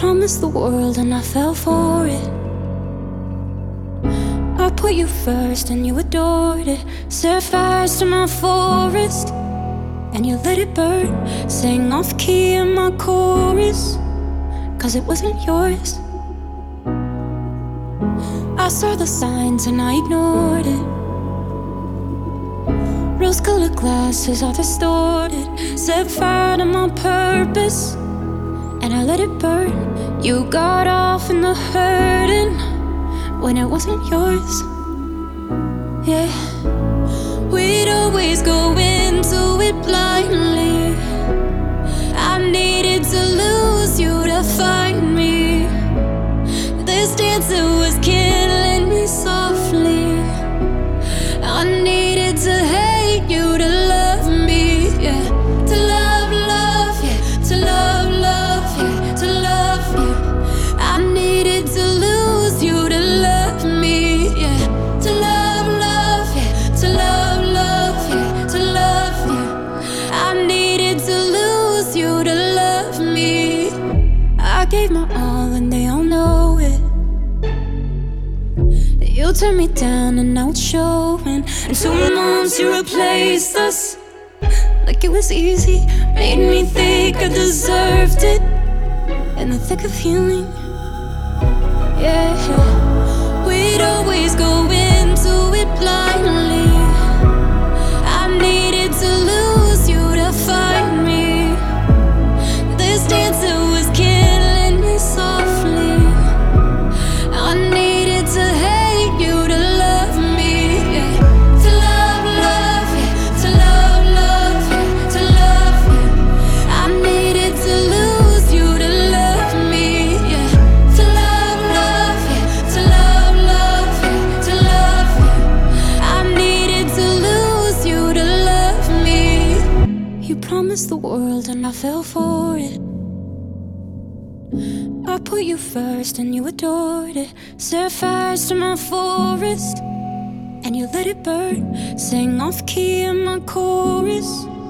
promised the world and I fell for it. I put you first and you adored it. Set fires to my forest and you let it burn. Sang off key in my chorus, cause it wasn't yours. I saw the signs and I ignored it. Rose-colored glasses are distorted. Set fire to my purpose and I let it burn. You got off in the hurting when it wasn't yours. Yeah, we'd always go into it blindly. I needed to lose you to find me. This dancer was killing me softly. I needed to hate you to love me, yeah. To love, love, yeah. To love, love, yeah. To love you. I needed to lose you to love me, yeah. To love, love, yeah. To love, love, yeah. To love you. I needed to lose you to love me. I gave my all and they all know it. You turned me down and now it's showing. And 2 months you replaced us like it was easy. Made me think I deserved it in the thick of healing. Yeah, we'd always go into it blindly. I needed to lose you to find me. This dancer was killing me softly. I needed to hate you to love me, yeah. To love, love, yeah. To love, love, yeah. To love you. I needed to lose you to love me, yeah. To love, love, yeah. To love, love, yeah. To love you. I needed to lose you to love me. You promised the world and I fell for it. I put you first and you adored it. Set fires to my forest and you let it burn. Sang off key in my chorus,